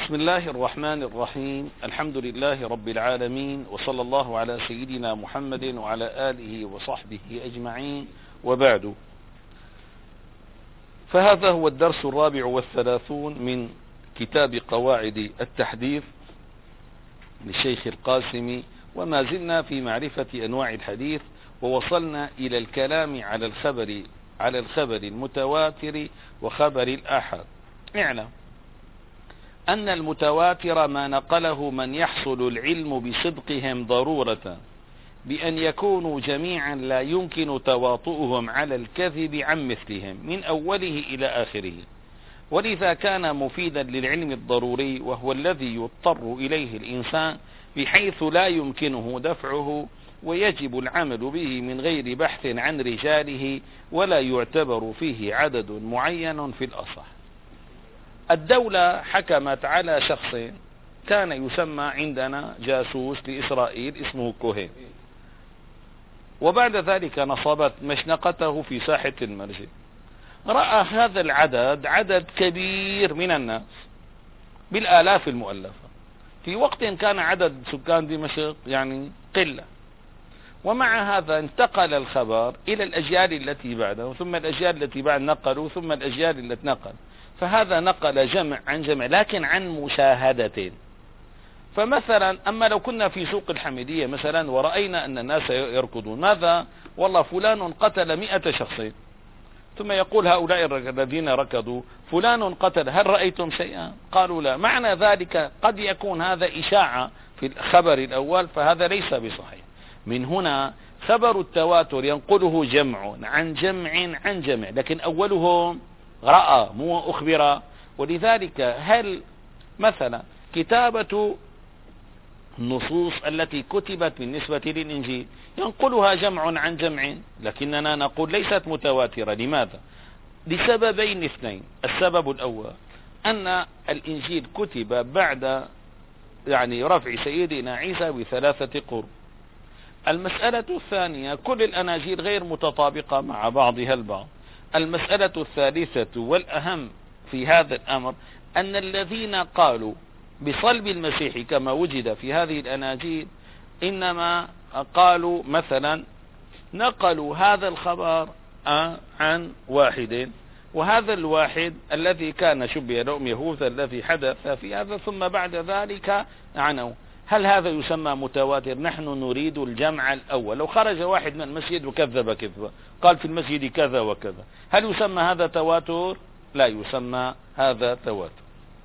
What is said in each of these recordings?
بسم الله الرحمن الرحيم. الحمد لله رب العالمين، وصلى الله على سيدنا محمد وعلى آله وصحبه أجمعين، وبعد. فهذا هو الدرس 34 من كتاب قواعد التحديث للشيخ القاسمي، وما زلنا في معرفة أنواع الحديث، ووصلنا إلى الكلام على الخبر المتواتر وخبر الآحاد. اعلم أن المتواتر ما نقله من يحصل العلم بصدقهم ضرورة، بأن يكونوا جميعا لا يمكن تواطؤهم على الكذب عن مثلهم من أوله إلى آخره، ولذا كان مفيدا للعلم الضروري، وهو الذي يضطر إليه الإنسان بحيث لا يمكنه دفعه، ويجب العمل به من غير بحث عن رجاله، ولا يعتبر فيه عدد معين في الأصح. الدولة حكمت على شخص كان يسمى عندنا جاسوس لإسرائيل اسمه كوهين، وبعد ذلك نصبت مشنقته في ساحة المسجد. رأى هذا العدد عدد كبير من الناس بالآلاف المؤلفة، في وقت كان عدد سكان دمشق يعني قلة، ومع هذا انتقل الخبر إلى الأجيال التي بعده، ثم الأجيال التي بعد نقلوا، ثم الأجيال التي نقل، فهذا نقل جمع عن جمع لكن عن مشاهدة. فمثلا أما لو كنا في سوق الحميدية مثلا ورأينا أن الناس يركضون، ماذا؟ والله فلان قتل 100 شخص، ثم يقول هؤلاء الذين ركضوا فلان قتل، هل رأيتم شيئا؟ قالوا لا. معنى ذلك قد يكون هذا إشاعة في الخبر الأول، فهذا ليس بصحيح. من هنا خبر التواتر ينقله جمع عن جمع عن جمع، لكن أولهم رأى مو أخبر. ولذلك هل مثلا كتابة النصوص التي كتبت بالنسبة للإنجيل ينقلها جمع عن جمع، لكننا نقول ليست متواترة. لماذا؟ لسببين اثنين. السبب الأول أن الإنجيل كتب بعد رفع سيدنا عيسى ب3 قرون. المسألة الثانية كل الأناجيل غير متطابقة مع بعضها البعض. المسألة الثالثة والأهم في هذا الأمر أن الذين قالوا بصلب المسيح كما وجد في هذه الأناجيل إنما قالوا مثلا نقلوا هذا الخبر عن واحد، وهذا الواحد الذي كان شبه لهم يهوذا الذي حدث في هذا، ثم بعد ذلك عنوا. هل هذا يسمى متواتر؟ نحن نريد الجمع الأول. لو خرج واحد من المسجد وكذب كذبة، قال في المسجد كذا وكذا، هل يسمى هذا تواتر؟ لا يسمى هذا تواتر.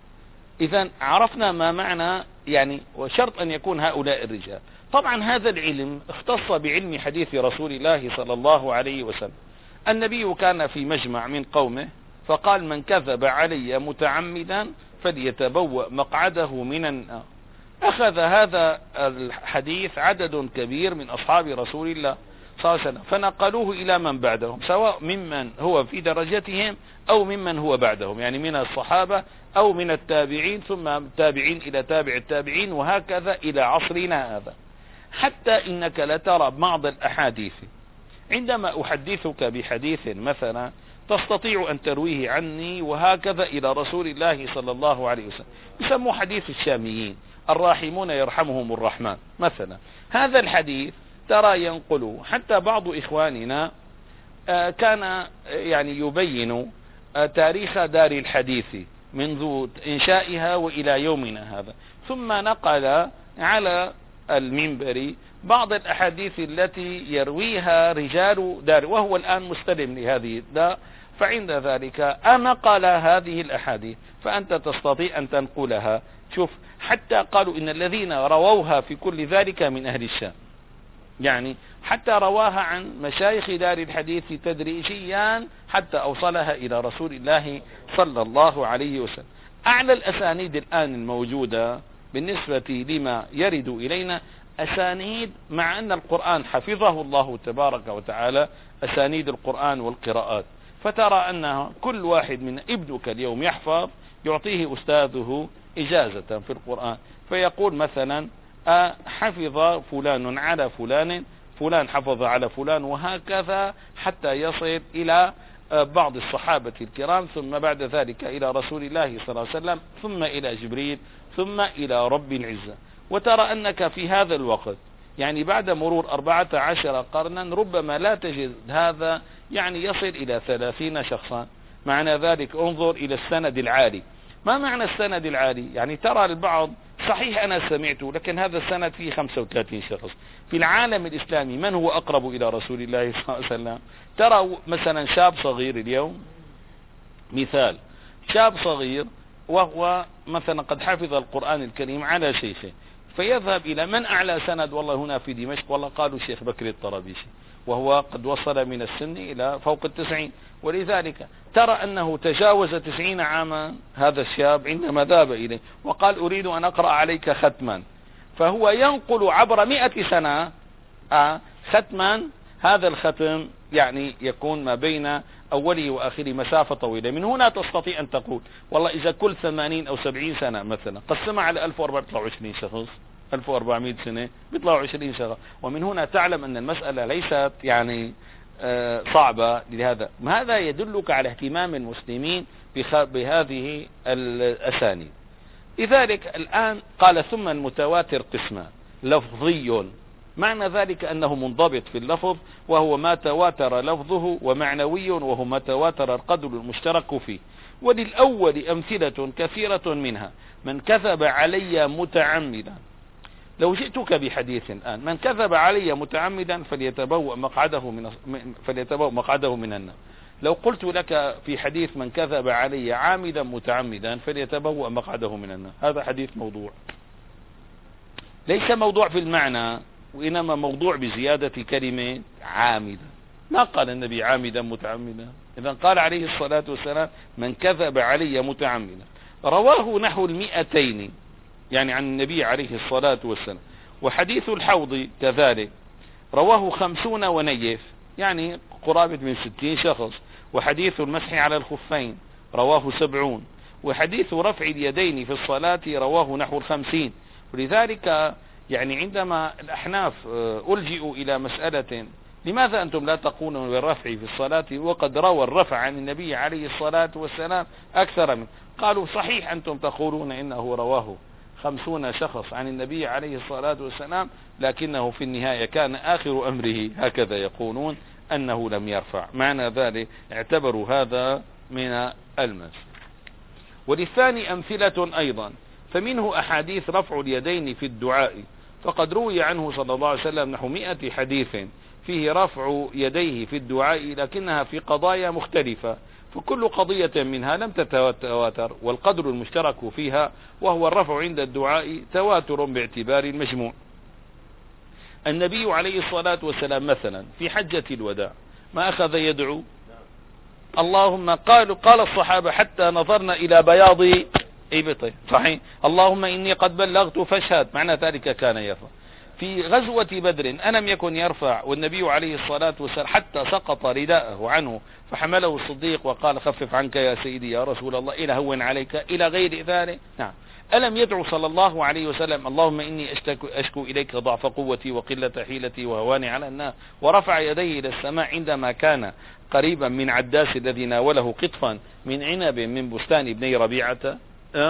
إذن عرفنا ما معنى وشرط أن يكون هؤلاء الرجال. طبعا هذا العلم اختص بعلم حديث رسول الله صلى الله عليه وسلم. النبي كان في مجمع من قومه فقال من كذب علي متعمدا فليتبوأ مقعده من النار. أخذ هذا الحديث عدد كبير من أصحاب رسول الله صلى الله عليه وسلم، فنقلوه إلى من بعدهم، سواء ممن هو في درجتهم أو ممن هو بعدهم، من الصحابة أو من التابعين، ثم التابعين إلى تابع التابعين، وهكذا إلى عصرنا هذا. حتى إنك لترى بعض الأحاديث عندما أحدثك بحديث مثلا تستطيع أن ترويه عني وهكذا إلى رسول الله صلى الله عليه وسلم، يسموا حديث الشاميين، الراحمون يرحمهم الرحمن مثلا. هذا الحديث ترى ينقل حتى بعض إخواننا كان يبين تاريخ دار الحديث منذ إنشائها وإلى يومنا هذا، ثم نقل على المنبر بعض الأحاديث التي يرويها رجال دار، وهو الآن مستلم لهذه الدار. فعند ذلك أنقل هذه الأحاديث، فأنت تستطيع أن تنقلها. شوف، حتى قالوا إن الذين رووها في كل ذلك من أهل الشام، حتى رواها عن مشايخ دار الحديث تدريجيا حتى أوصلها إلى رسول الله صلى الله عليه وسلم. أعلى الأسانيد الآن الموجودة بالنسبة لما يرد إلينا أسانيد، مع أن القرآن حفظه الله تبارك وتعالى، أسانيد القرآن والقراءات، فترى أن كل واحد من ابنك اليوم يحفظ يعطيه أستاذه إجازة في القرآن، فيقول مثلا حفظ فلان على فلان، فلان حفظ على فلان، وهكذا حتى يصل إلى بعض الصحابة الكرام، ثم بعد ذلك إلى رسول الله صلى الله عليه وسلم، ثم إلى جبريل، ثم إلى رب العزة. وترى أنك في هذا الوقت يعني بعد مرور 14 قرنا ربما لا تجد هذا يعني يصل إلى 30 شخصا. معنى ذلك انظر إلى السند العالي. ما معنى السند العالي؟ يعني ترى البعض صحيح أنا سمعته، لكن هذا السند فيه 35 شخص. في العالم الإسلامي من هو أقرب إلى رسول الله صلى الله عليه وسلم؟ ترى مثلا شاب صغير اليوم، مثال شاب صغير وهو مثلا قد حفظ القرآن الكريم على شيخه، فيذهب إلى من أعلى سند والله هنا في دمشق، والله قالوا شيخ بكر الطرابيشي، وهو قد وصل من السن إلى فوق 90، ولذلك ترى أنه تجاوز 90 عاما هذا الشاب عندما ذهب إليه وقال أريد أن أقرأ عليك ختما، فهو ينقل عبر 100 سنة ختما. هذا الختم يعني يكون ما بين أوله وآخره مسافة طويلة. من هنا تستطيع أن تقول والله إذا كل 80 أو 70 سنة مثلا قسمها على 1400 بيطلعوا 20 شخص، 1400 سنة بيطلعوا 20 شخص. ومن هنا تعلم أن المسألة ليست يعني صعبة. لهذا هذا يدلك على اهتمام المسلمين بهذه الأسانيد. لذلك الآن قال ثم المتواتر قسمان: لفظي، معنى ذلك أنه منضبط في اللفظ وهو ما تواتر لفظه، ومعنوي وهو ما تواتر القدر المشترك فيه. وللأول أمثلة كثيرة منها: من كذب علي متعمدا. لو جئتك بحديث الآن: من كذب علي متعمدا فليتبوأ مقعده من النار. لو قلت لك في حديث: من كذب علي عامدا متعمدا فليتبوأ مقعده من النار، هذا حديث موضوع. ليس موضوع في المعنى، وإنما موضوع بزيادة كلمة عامدا. ما قال النبي عامدا متعمدا، إذن قال عليه الصلاة والسلام: من كذب علي متعمدا. رواه نحو 200 يعني عن النبي عليه الصلاة والسلام. وحديث الحوض كذلك رواه 50 ونيف يعني قرابة من 60 شخص. وحديث المسح على الخفين رواه 70. وحديث رفع اليدين في الصلاة رواه نحو 50. ولذلك يعني عندما الأحناف ألجئوا إلى مسألة: لماذا أنتم لا تقولون بالرفع في الصلاة وقد روى الرفع عن النبي عليه الصلاة والسلام أكثر منه؟ قالوا: صحيح أنتم تقولون إنه رواه 50 شخص عن النبي عليه الصلاة والسلام، لكنه في النهاية كان آخر أمره هكذا يقولون أنه لم يرفع. معنى ذلك اعتبروا هذا من المس. وللثاني أمثلة أيضا، فمنه أحاديث رفع اليدين في الدعاء، فقد روي عنه صلى الله عليه وسلم نحو 100 حديث فيه رفع يديه في الدعاء، لكنها في قضايا مختلفة، فكل قضية منها لم تتواتر، والقدر المشترك فيها وهو الرفع عند الدعاء تواتر باعتبار المجموع. النبي عليه الصلاة والسلام مثلا في حجة الوداع ما أخذ يدعو؟ اللهم قال الصحابة حتى نظرنا إلى بياض إبطه، صحيح، اللهم إني قد بلغت فاشهد، معنى ذلك كان يرفع. في غزوة بدر ألم يكن يرفع والنبي عليه الصلاة والسلام حتى سقط رداءه عنه فحمله الصديق وقال: خفف عنك يا سيدي يا رسول الله، إلى هون عليك، إلى غير ذلك. نعم. ألم يدعو صلى الله عليه وسلم: اللهم إني أشكو إليك ضعف قوتي وقلة حيلتي وهواني على الناس، ورفع يديه إلى السماء عندما كان قريبا من عداس الذي ناوله قطفا من عنب من بستان ابني ربيعة؟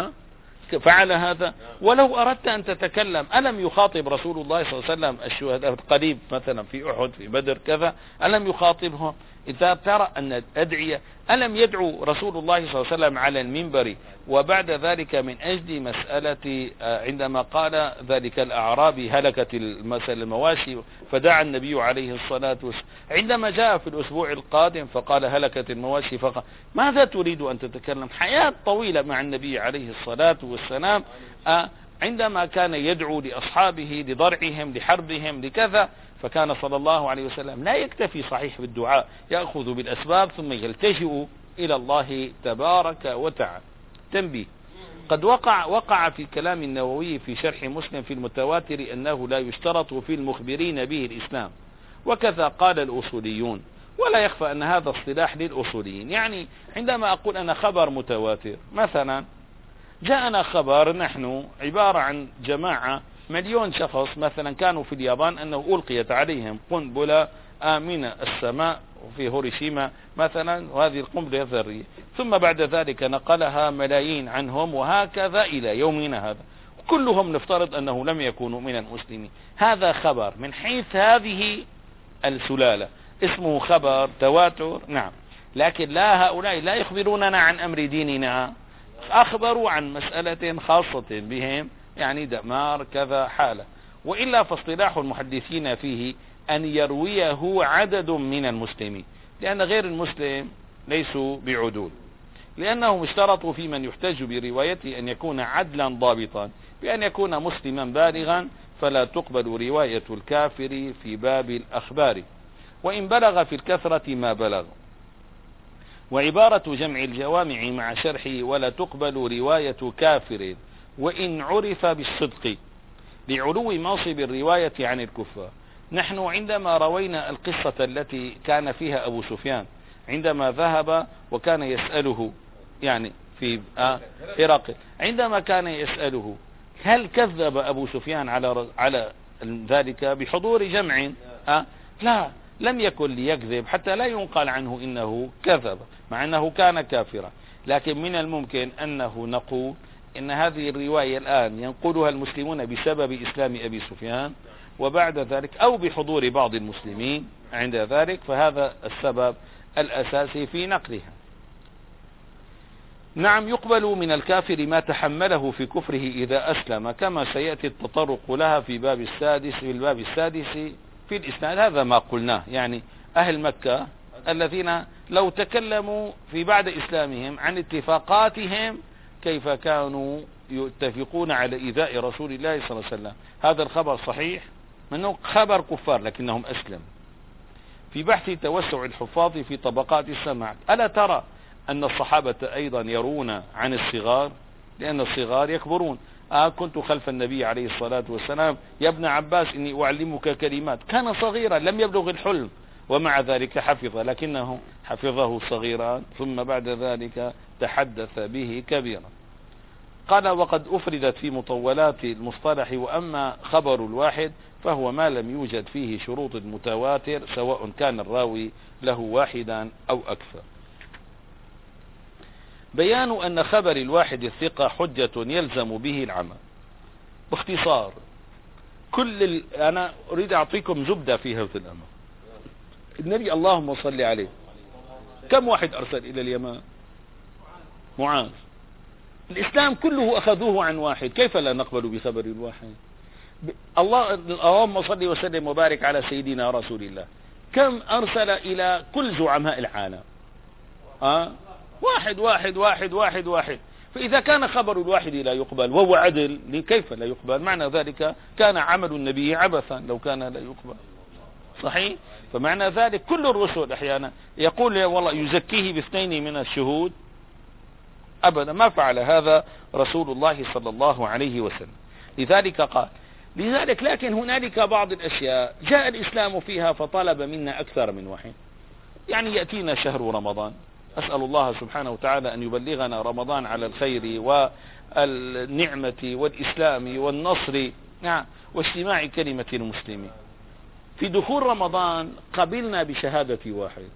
فعل هذا. ولو أردت أن تتكلم ألم يخاطب رسول الله صلى الله عليه وسلم الشهداء قريب مثلا في أحد في بدر كذا؟ ألم يخاطبهم؟ إذا ترى أن الأدعية ألم يدعو رسول الله صلى الله عليه وسلم على المنبر وبعد ذلك من أجل مسألة عندما قال ذلك الأعرابي هلكت المواشي فدعا النبي عليه الصلاة والسلام، عندما جاء في الأسبوع القادم فقال هلكت المواشي، فقال: ماذا تريد أن تتكلم؟ حياة طويلة مع النبي عليه الصلاة والسلام، عندما كان يدعو لأصحابه لضرعهم لحربهم لكذا، فكان صلى الله عليه وسلم لا يكتفي صحيح بالدعاء، يأخذ بالأسباب ثم يلتجئ إلى الله تبارك وتعالى. تنبيه: قد وقع في كلام النووي في شرح مسلم في المتواتر أنه لا يشترط في المخبرين به الإسلام، وكذا قال الأصوليون، ولا يخفى أن هذا اصطلاح للأصوليين. يعني عندما أقول أنا خبر متواتر، مثلا جاءنا خبر نحن عبارة عن جماعة 1,000,000 شخص مثلا كانوا في اليابان أنه ألقيت عليهم قنبلة من السماء في هيروشيما مثلا، وهذه القنبلة الذرية، ثم بعد ذلك نقلها ملايين عنهم، وهكذا إلى يومنا هذا، كلهم نفترض أنه لم يكونوا من المسلمين. هذا خبر من حيث هذه السلالة اسمه خبر تواتر، نعم، لكن لا، هؤلاء لا يخبروننا عن أمر ديننا، أخبروا عن مسألة خاصة بهم، يعني دمار كذا حالة. وإلا فاصطلاح المحدثين فيه أن يرويه عدد من المسلمين، لأن غير المسلم ليسوا بعدول، لأنهم اشترطوا في من يحتج بروايته أن يكون عدلا ضابطا، بأن يكون مسلما بالغا، فلا تقبل رواية الكافر في باب الأخبار وإن بلغ في الكثرة ما بلغ. وعبارة جمع الجوامع مع شرحه ولا تقبل رواية كافر وإن عرف بالصدق لعلو منصب الرواية عن الكفار. نحن عندما روينا القصة التي كان فيها أبو سفيان عندما ذهب وكان يسأله، يعني في هرقل، عندما كان يسأله هل كذب أبو سفيان على ذلك بحضور جمع؟ لا، لم يكن ليكذب حتى لا ينقل عنه إنه كذب، مع أنه كان كافرا. لكن من الممكن أنه نقول إن هذه الرواية الآن ينقلها المسلمون بسبب إسلام أبي سفيان، وبعد ذلك أو بحضور بعض المسلمين عند ذلك، فهذا السبب الأساسي في نقلها. نعم، يقبل من الكافر ما تحمله في كفره إذا أسلم، كما سيأتي التطرق لها في الباب السادس في الإسناد. هذا ما قلناه، يعني أهل مكة الذين لو تكلموا في بعد إسلامهم عن اتفاقاتهم كيف كانوا يتفقون على إيذاء رسول الله صلى الله عليه وسلم، هذا الخبر صحيح منه خبر كفار لكنهم أسلم. في بحث توسع الحفاظ في طبقات السمع، ألا ترى أن الصحابة أيضا يرون عن الصغار، لأن الصغار يكبرون. كنت خلف النبي عليه الصلاة والسلام يا ابن عباس إني أعلمك كلمات، كان صغيرا لم يبلغ الحلم ومع ذلك حفظ، لكنه حفظه صغيرا ثم بعد ذلك تحدث به كبيرا. قال وقد أفردت في مطولات المصطلح، وأما خبر الواحد فهو ما لم يوجد فيه شروط المتواتر سواء كان الراوي له واحدا أو أكثر. بيان أن خبر الواحد الثقة حجة يلزم به العمل. باختصار، أنا أريد أعطيكم زبدة في هذا الأمر. النبي اللهم صل عليه كم واحد أرسل إلى اليمن؟ معاذ. الإسلام كله أخذوه عن واحد، كيف لا نقبل بخبر الواحد؟ اللهم صل وسلم وبارك على سيدنا رسول الله، كم أرسل إلى كل زعماء العالم؟ واحد واحد واحد واحد واحد. فإذا كان خبر الواحد لا يقبل وهو عدل، كيف لا يقبل؟ معنى ذلك كان عمل النبي عبثا لو كان لا يقبل، صحيح؟ فمعنى ذلك كل الرسل أحيانا يقول والله يزكيه باثنين من الشهود، أبدا ما فعل هذا رسول الله صلى الله عليه وسلم. لذلك قال لكن هنالك بعض الأشياء جاء الإسلام فيها فطلب منا أكثر من واحد. يعني يأتينا شهر رمضان، أسأل الله سبحانه وتعالى أن يبلغنا رمضان على الخير والنعمة والإسلام والنصر واجتماع كلمة المسلمين. في دخول رمضان قبلنا بشهادة واحد،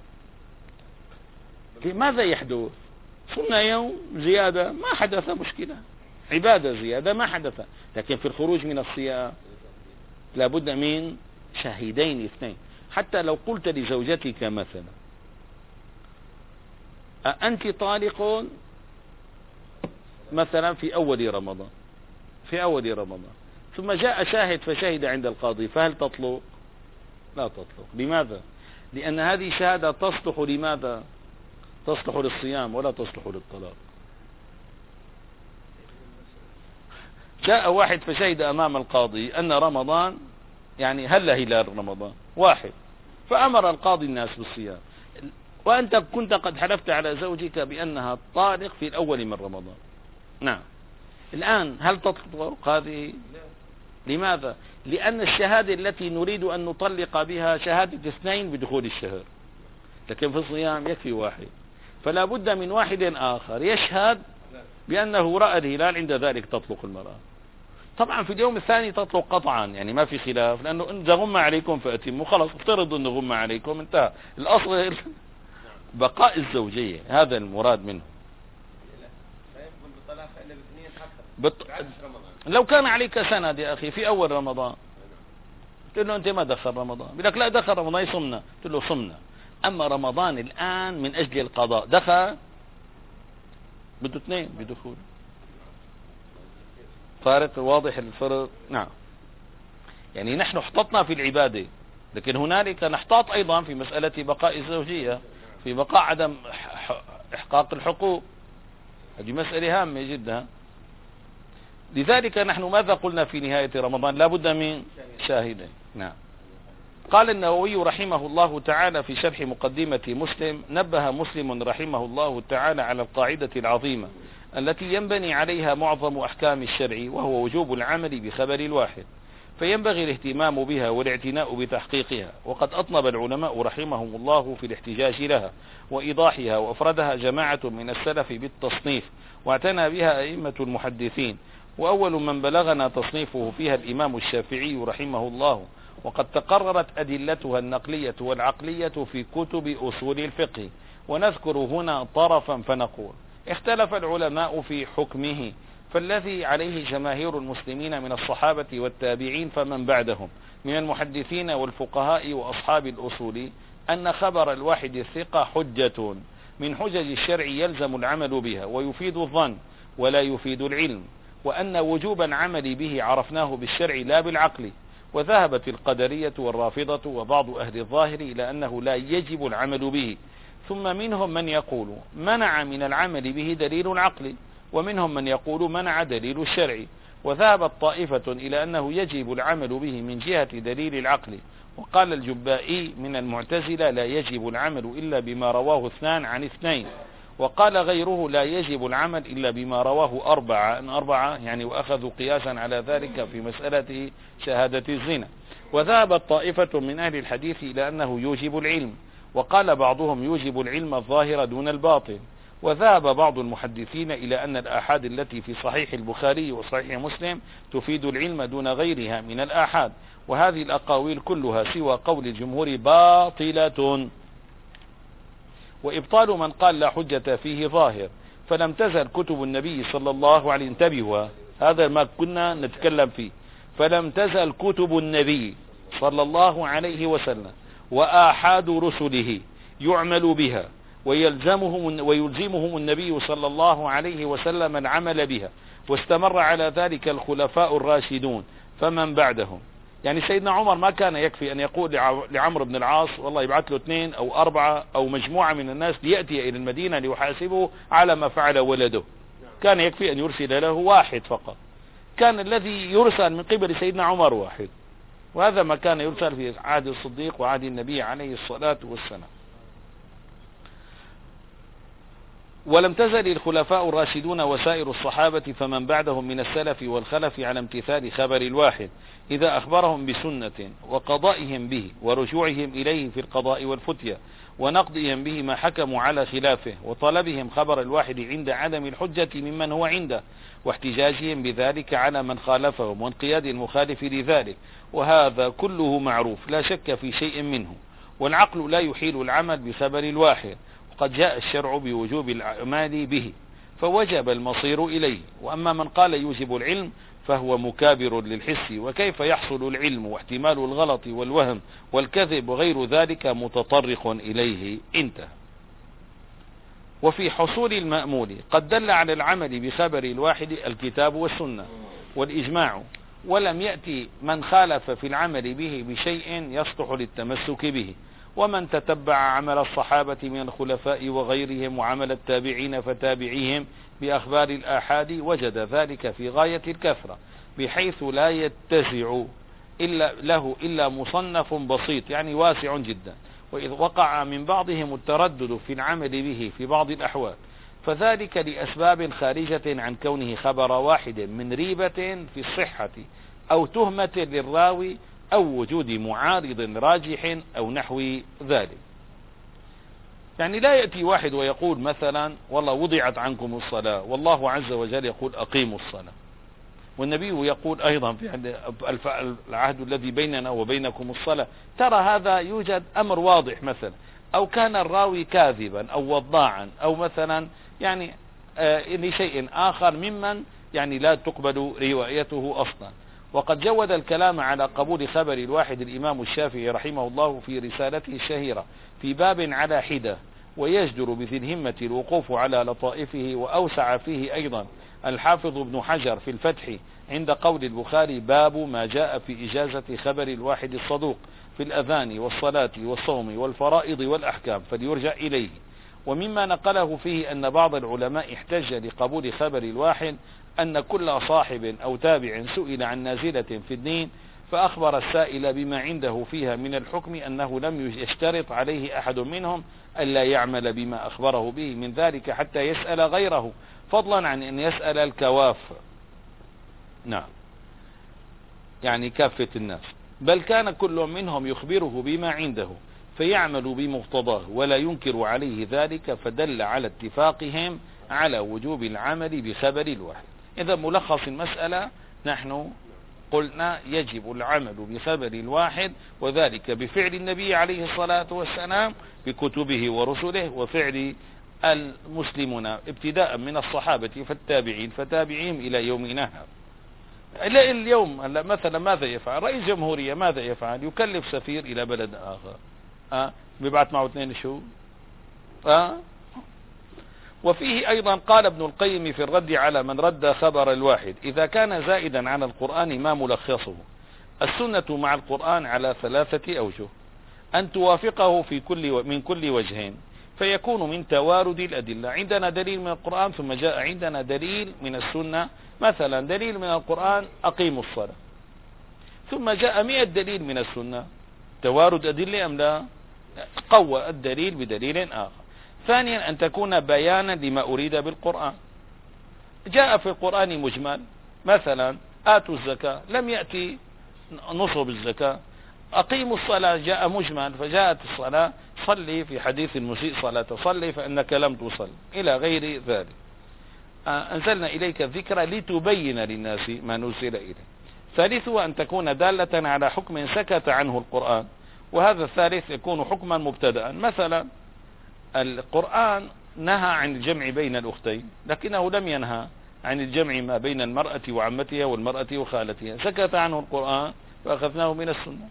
ماذا يحدث؟ صمنا يوم زيادة ما حدث مشكلة، عبادة زيادة ما حدث. لكن في الخروج من الصيام لابد من شاهدين اثنين. حتى لو قلت لزوجتك مثلا أنت طالق مثلا في أول رمضان، ثم جاء شاهد فشهد عند القاضي، فهل تطلق؟ لا تطلق. لماذا؟ لأن هذه شهادة تصلح لماذا؟ تصلح للصيام ولا تصلح للطلاق. جاء واحد فشهد أمام القاضي أن رمضان يعني هلال رمضان واحد، فأمر القاضي الناس بالصيام، وأنت كنت قد حلفت على زوجك بأنها طالق في الأول من رمضان. نعم، الآن هل تطلق هذه؟ لماذا؟ لأن الشهادة التي نريد أن نطلق بها شهادة اثنين بدخول الشهر، لكن في الصيام يكفي واحد، فلا بد من واحد آخر يشهد بأنه رأى الهلال، عند ذلك تطلق المرأة. طبعا في اليوم الثاني تطلق قطعا، يعني ما في خلاف، لأنه إن غم عليكم فأتموا، خلاص افترضوا أنه غم عليكم انتهى الأصل بقاء الزوجية، هذا المراد منه. لو كان عليك سند يا أخي في أول رمضان قلت له أنت ما دخل رمضان، بيقول لك لا دخل رمضان صمنا، قلت له صمنا، أما رمضان الآن من أجل القضاء دخل بده اثنين بدخول، فارق واضح الفرق. نعم، يعني نحن احتطنا في العبادة، لكن هنالك نحتاط أيضا في مسألة بقاء الزوجية، في بقاء عدم إحقاق الحقوق، هذه مسألة هامة جدا. لذلك نحن ماذا قلنا في نهاية رمضان؟ لا بد من شاهدين. نعم. قال النووي رحمه الله تعالى في شرح مقدمة مسلم: نبه مسلم رحمه الله تعالى على القاعدة العظيمة التي ينبني عليها معظم أحكام الشرع، وهو وجوب العمل بخبر الواحد، فينبغي الاهتمام بها والاعتناء بتحقيقها. وقد أطنب العلماء رحمهم الله في الاحتجاج لها وإيضاحها، وأفردها جماعة من السلف بالتصنيف، واعتنى بها أئمة المحدثين، وأول من بلغنا تصنيفه فيها الإمام الشافعي رحمه الله، وقد تقررت أدلتها النقلية والعقلية في كتب أصول الفقه. ونذكر هنا طرفا فنقول: اختلف العلماء في حكمه، فالذي عليه جماهير المسلمين من الصحابة والتابعين فمن بعدهم من المحدثين والفقهاء وأصحاب الأصول أن خبر الواحد الثقة حجة من حجج الشرع يلزم العمل بها ويفيد الظن ولا يفيد العلم، وأن وجوب العمل به عرفناه بالشرع لا بالعقل. وذهبت القدرية والرافضة وبعض أهل الظاهر إلى أنه لا يجب العمل به، ثم منهم من يقول منع من العمل به دليل العقل، ومنهم من يقول منع دليل الشرع. وذهبت طائفة إلى أنه يجب العمل به من جهة دليل العقل، وقال الجبائي من المعتزلة: لا يجب العمل إلا بما رواه اثنان عن اثنين. وقال غيره: لا يجب العمل إلا بما رواه أربعة يعني، وأخذوا قياسا على ذلك في مسألة شهادة الزنا. وذهبت طائفة من أهل الحديث إلى أنه يوجب العلم، وقال بعضهم يوجب العلم الظاهر دون الباطن. وذهب بعض المحدثين إلى أن الآحاد التي في صحيح البخاري وصحيح مسلم تفيد العلم دون غيرها من الآحاد، وهذه الأقاويل كلها سوى قول الجمهور باطلة. وإبطال من قال لا حجة فيه ظاهر، فلم تزل كتب النبي صلى الله عليه وسلم، انتبهوا هذا ما كنا نتكلم فيه، فلم تزل كتب النبي صلى الله عليه وسلم وآحاد رسله يعمل بها، ويلزمهم النبي صلى الله عليه وسلم العمل بها، واستمر على ذلك الخلفاء الراشدون فمن بعدهم. يعني سيدنا عمر ما كان يكفي أن يقول لعمرو بن العاص والله يبعث له 2 أو 4 أو مجموعة من الناس ليأتي إلى المدينة ليحاسبه على ما فعل ولده، كان يكفي أن يرسل له 1 فقط. كان الذي يرسل من قبل سيدنا عمر 1، وهذا ما كان يرسل في عهد الصديق وعهد النبي عليه الصلاة والسلام. ولم تزل الخلفاء الراشدون وسائر الصحابة فمن بعدهم من السلف والخلف على امتثال خبر الواحد إذا أخبرهم بسنة، وقضائهم به ورجوعهم إليه في القضاء والفتية، ونقضهم به ما حكموا على خلافه، وطلبهم خبر الواحد عند عدم الحجة ممن هو عنده، واحتجاجهم بذلك على من خالفهم، وانقياد المخالف لذلك. وهذا كله معروف لا شك في شيء منه، والعقل لا يحيل العمل بخبر الواحد، وقد جاء الشرع بوجوب الأعمال به، فوجب المصير إليه. وأما من قال يوجب العلم فهو مكابر للحس، وكيف يحصل العلم واحتمال الغلط والوهم والكذب وغير ذلك متطرق إليه. انتهى. وفي حصول المأمول قد دل على العمل بخبر الواحد الكتاب والسنة والإجماع، ولم يأتي من خالف في العمل به بشيء يصلح للتمسك به. ومن تتبع عمل الصحابة من الخلفاء وغيرهم وعمل التابعين فتابعيهم بأخبار الآحاد وجد ذلك في غاية الكثرة، بحيث لا يتسع إلا مصنف بسيط يعني واسع جدا. وإذ وقع من بعضهم التردد في العمل به في بعض الأحوال، فذلك لأسباب خارجة عن كونه خبر واحد من ريبة في الصحة أو تهمة للراوي أو وجود معارض راجح أو نحو ذلك. يعني لا يأتي واحد ويقول مثلا والله وضعت عنكم الصلاة والله عز وجل يقول أقيموا الصلاة، والنبي يقول أيضا في العهد الذي بيننا وبينكم الصلاة. ترى هذا يوجد أمر واضح مثلا، أو كان الراوي كاذبا أو وضاعا أو مثلا يعني لشيء آخر ممن يعني لا تقبل روايته أصلا. وقد جود الكلام على قبول خبر الواحد الإمام الشافعي رحمه الله في رسالته الشهيرة في باب على حدة، ويجدر بذي الهمة الوقوف على لطائفه. وأوسع فيه أيضا الحافظ ابن حجر في الفتح عند قول البخاري باب ما جاء في إجازة خبر الواحد الصدوق في الأذان والصلاة والصوم والفرائض والأحكام، فليرجع إليه. ومما نقله فيه أن بعض العلماء احتج لقبول خبر الواحد أن كل صاحب أو تابع سئل عن نازلة في الدين فأخبر السائل بما عنده فيها من الحكم أنه لم يشترط عليه أحد منهم ألا يعمل بما أخبره به من ذلك حتى يسأل غيره، فضلا عن أن يسأل الكواف، نعم يعني كافة الناس، بل كان كل منهم يخبره بما عنده فيعمل بمقتضاه ولا ينكر عليه ذلك، فدل على اتفاقهم على وجوب العمل بخبر الواحد. إذا ملخص المسألة، نحن قلنا يجب العمل بخبر الواحد، وذلك بفعل النبي عليه الصلاة والسلام بكتبه ورسله، وفعل المسلمون ابتداء من الصحابة فالتابعين فتابعين إلى يومنا هذا. إلى اليوم مثلا ماذا يفعل رئيس جمهورية؟ ماذا يفعل؟ يكلف سفير إلى بلد آخر، بيبعث معه 2 شهور. وفيه أيضا قال ابن القيم في الرد على من رد خبر الواحد: إذا كان زائدا عن القرآن ما ملخصه؟ السنة مع القرآن على 3 أوجه: أن توافقه من كل وجهين، فيكون من توارد الأدلة. عندنا دليل من القرآن ثم جاء عندنا دليل من السنة، مثلا دليل من القرآن أقيموا الصلاة، ثم جاء 100 دليل من السنة، توارد أدلة أم لا؟ قوى الدليل بدليل آخر. ثانيا أن تكون بيانا لما أريد بالقرآن. جاء في القرآن مجمل، مثلا آتوا الزكاة، لم يأتي نصب الزكاة. أقيموا الصلاة جاء مجمل، فجاءت الصلاة صلي في حديث المسيء صلاة صلي فإنك لم تصل إلى غير ذلك. أنزلنا إليك الذكر لتبين للناس ما نزل إليه. ثالثها أن تكون دالة على حكم سكت عنه القرآن، وهذا الثالث يكون حكما مبتدأ. مثلا القرآن نهى عن الجمع بين الأختين، لكنه لم ينهى عن الجمع ما بين المرأة وعمتها والمرأة وخالتها، سكت عنه القرآن فأخذناه من السنة.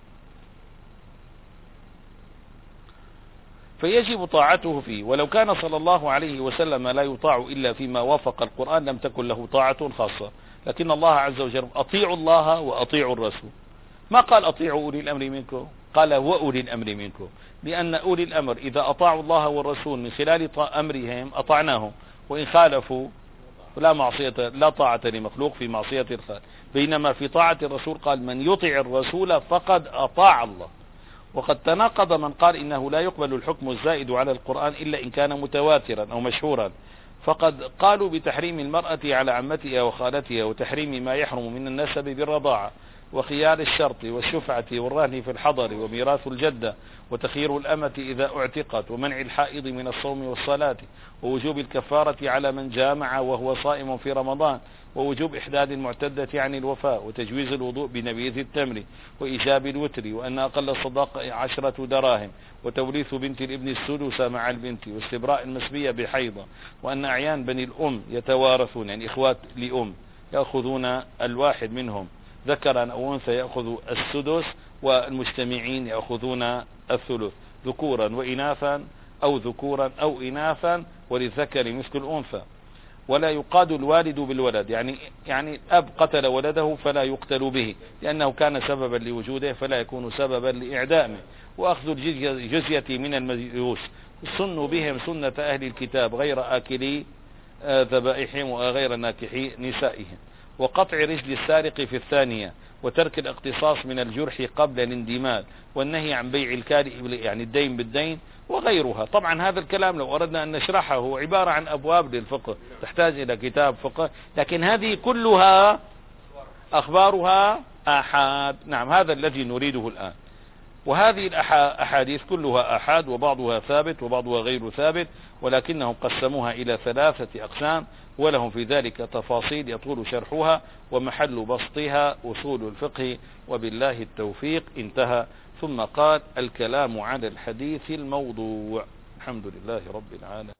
فيجب طاعته فيه، ولو كان صلى الله عليه وسلم لا يطاع إلا فيما وافق القرآن لم تكن له طاعة خاصة. لكن الله عز وجل أطيعوا الله وأطيعوا الرسول، ما قال أطيعوا أولي الأمر منكم، قال وأولي الأمر منكم، لأن أولي الأمر إذا أطاعوا الله والرسول من خلال أمرهم أطعناهم، وإن خالفوا لا طاعة لمخلوق في معصية الخالق. بينما في طاعة الرسول قال من يطع الرسول فقد أطاع الله. وقد تناقض من قال إنه لا يقبل الحكم الزائد على القرآن إلا إن كان متواترا أو مشهورا، فقد قالوا بتحريم المرأة على عمتها وخالتها، وتحريم ما يحرم من النسب بالرضاعة، وخيار الشرط والشفعة والرهن في الحضر، وميراث الجدة، وتخيير الأمة إذا اعتقت، ومنع الحائض من الصوم والصلاة، ووجوب الكفارة على من جامع وهو صائم في رمضان، ووجوب إحداد المعتدة عن الوفاء، وتجويز الوضوء بنبيذ التمر، وإيجاب الوتر، وأن أقل الصداق 10 دراهم، وتوريث بنت الابن السدس مع البنت، واستبراء المسبية بحيضة، وأن أعيان بني الأم يتوارثون، يعني إخوات لأم يأخذون الواحد منهم ذكرا أو أنثى يأخذ السدس، والمجتمعين يأخذون الثلث، ذكورا وإناثا أو ذكورا أو إناثا، وللذكر مثل الأنثى. ولا يقاد الوالد بالولد، يعني أب قتل ولده فلا يقتل به لأنه كان سببا لوجوده فلا يكون سببا لإعدامه. وأخذ الجزية من المجوس، سنوا بهم سنة أهل الكتاب غير آكلي ذبائحهم وغير ناكحي نسائهم. وقطع رجل السارق في الثانية، وترك الاقتصاص من الجرح قبل الاندمال، والنهي عن بيع الكارئ يعني الدين بالدين وغيرها. طبعا هذا الكلام لو أردنا أن نشرحه هو عبارة عن أبواب للفقه تحتاج إلى كتاب فقه، لكن هذه كلها أخبارها آحاد. نعم هذا الذي نريده الآن. وهذه الأحاديث كلها أحاد، وبعضها ثابت وبعضها غير ثابت، ولكنهم قسموها إلى 3 أقسام، ولهم في ذلك تفاصيل يطول شرحها، ومحل بسطها أصول الفقه، وبالله التوفيق. انتهى. ثم قال: الكلام على الحديث الموضوع. الحمد لله رب العالمين.